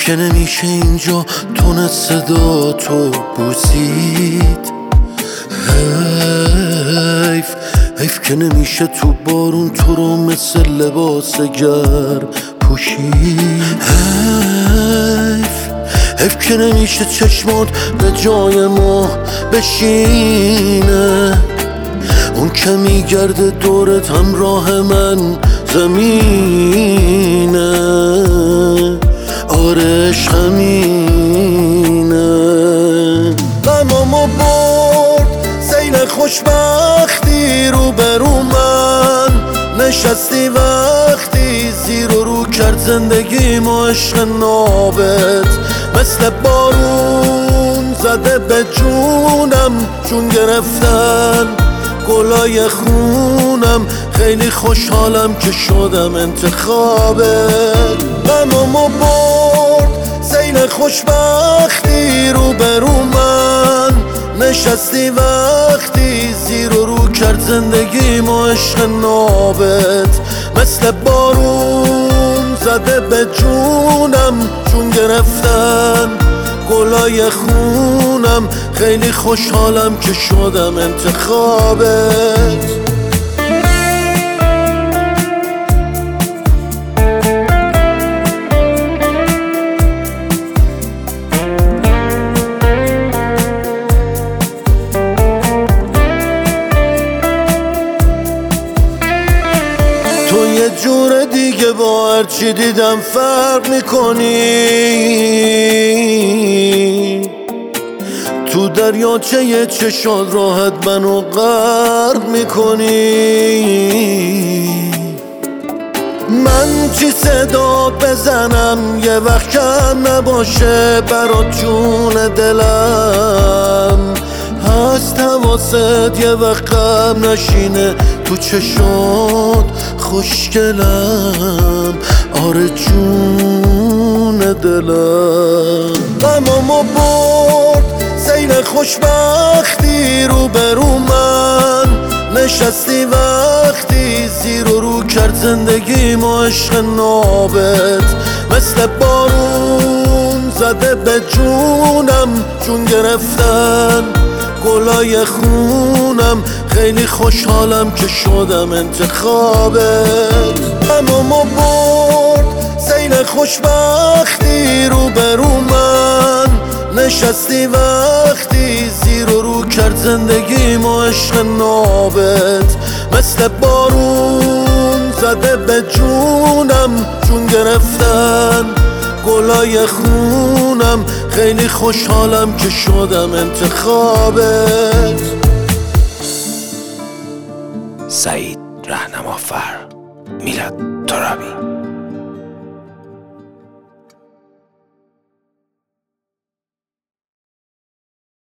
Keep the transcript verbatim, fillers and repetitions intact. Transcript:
حیف که نمیشه اینجا تون صدا تو بوسید، حیف حیف که نمیشه تو بارون تو رو مثل لباس گرم پوشید، حیف حیف که نمیشه چشمات به جای ما بشینه، اون که میگرده دورت همراه من زمینه، آرش همینه. غمامو برد سیل خوشبختی رو برو من نشستی وقتی زیر و رو کرد زندگی ما عشق نابت مثل بارون زده به جونم، چون گرفتن گلای خونم خیلی خوشحالم که شدم انتخابت. غمامو برد سیل خوشبختی رو برو من نشستی وقتی زیر و رو کرد زندگی ما عشق نابت مثل بارون زده به جونم، چون گرفتن گلای خونم خیلی خوشحالم که شدم انتخابت. تو یه جور دیگه با هرچی دیدم فرق میکنی، تو دریاچه یه چشات راحت منو غرق میکنی. من چی صدا بزنم یه وقت کم نباشه برات جون دلم، هست حواست یه وقت غم نشینه تو چشات خوشگلم، آره جون دلم. غمامو برد سیل خوشبختی رو برو من نشستی وقتی زیر و رو کرد زندگی ما عشق نابت مثل بارون زده به جونم، چون گرفتن گلای خونم خیلی خوشحالم که شدم انتخابت. غمامو برد سیل خوشبختی رو برو من نشستی وقتی زیر و رو کرد زندگی ما عشق نابت مثل بارون زده به جونم، چون گرفتن گلای خونم خیلی خوشحالم که شدم انتخابت. سعید رهنمافر، میلاد ترابی.